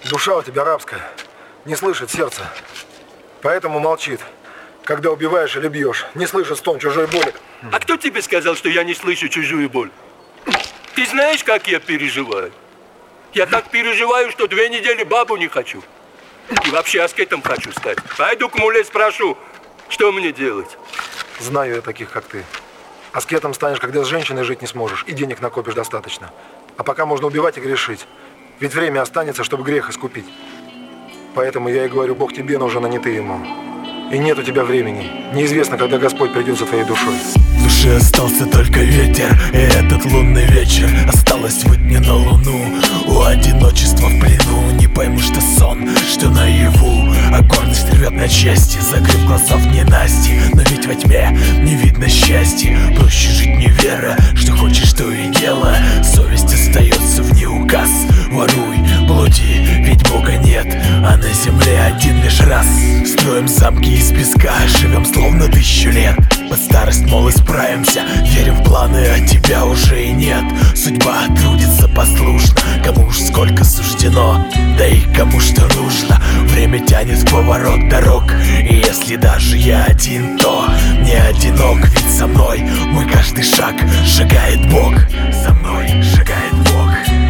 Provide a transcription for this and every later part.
Душа у тебя рабская, не слышит сердца, поэтому молчит. Когда убиваешь или бьешь, не слышит стон чужой боли. А кто тебе сказал, что я не слышу чужую боль? Ты знаешь, как я переживаю? Я так переживаю, что 2 недели бабу не хочу. И вообще аскетом хочу стать. Пойду к муле спрошу, что мне делать. Знаю я таких, как ты. Аскетом станешь, когда с женщиной жить не сможешь и денег накопишь достаточно. А пока можно убивать и грешить. Ведь время останется, чтобы грех искупить. Поэтому я и говорю, Бог тебе нужен, а не ты ему. И нет у тебя времени. Неизвестно, когда Господь придет за твоей душой. В душе остался только ветер, и этот лунный вечер. Осталось выть мне на луну, у одиночества в плену. Не пойму, что сон, что наяву. А гордость рвет на части, закрыв глаза в ненасти. Но ведь во тьме не видно счастья. Проще жить не веря, что хочешь, то и дело. Совесть остается в неуказ. Воруй, блуди, ведь Бога нет, а на земле один лишь раз. Строим замки из песка, живем словно 1000 лет. Под старость, мол, исправимся, верим в планы, а тебя уже и нет. Судьба трудится послушно, кому уж сколько суждено, да и кому что нужно. Время тянет в поворот дорог, и если даже я один, то не одинок. Ведь со мной мой каждый шаг шагает Бог. Со мной шагает Бог.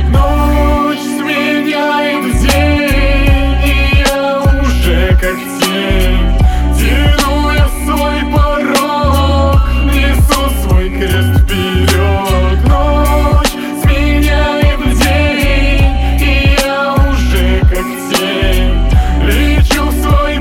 Ночь сменяет день, и я уже как тень. Тяну я свой порог, несу свой крест вперед. Ночь сменяет день, и я уже как тень. Лечу в свой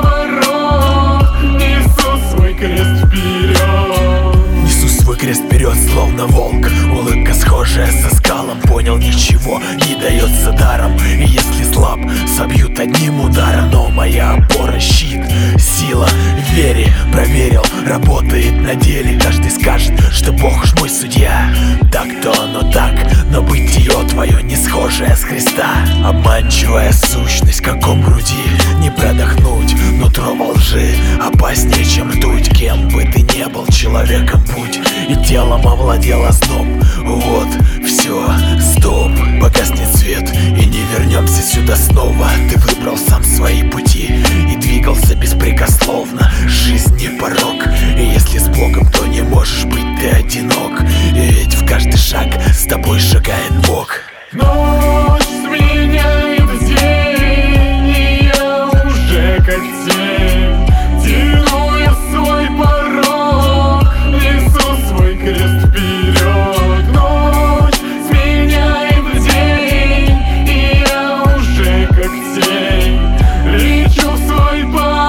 поворот, несу свой крест вперед. Несу свой крест вперед, словно волк. Улыбка схожая со скалом. Понял, ничего не дается даром. И если слаб, собьют одним ударом. Но моя опора, щит, сила в вере. Проверил, работает на деле. Каждый скажет, что Бог уж мой судья. Так-то оно так, но бытие твое не схожее с Христа. Обманчивая сущность, как ом груди. Не продохнуть, нутро во лжи опаснее, чем ртуть. Кем бы ты не был, человеком будь. И телом овладел озноб. Вот, все, стоп, погаснет свет, и не вернемся сюда снова. Ты выбрал сам свои пути и двигался беспрекословно. Жизнь не порок, и если с Богом, то не можешь быть ты одинок. И ведь в каждый шаг с тобой шагает Бог. Ночь сменяет день, и я уже как тень. Тяну я свой порог, несу свой крест вперед. Ночь сменяет день, и я уже как тень. Лечу в свой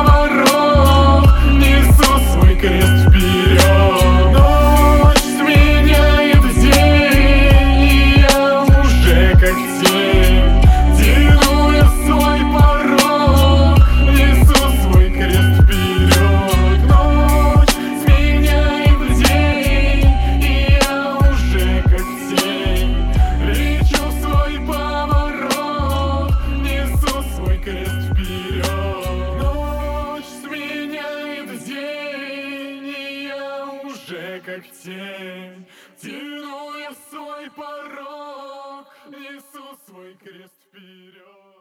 поворот, несу свой крест вперед. Ночь сменяет день, и я уже как тень. Тяну я свой порог, несу свой крест вперед. Ночь сменяет день, и я уже как тень. Лечу в свой поворот, несу свой крест вперед. Ночь сменяет день, и я уже как тень. Тяну я свой порог, несу свой крест вперед.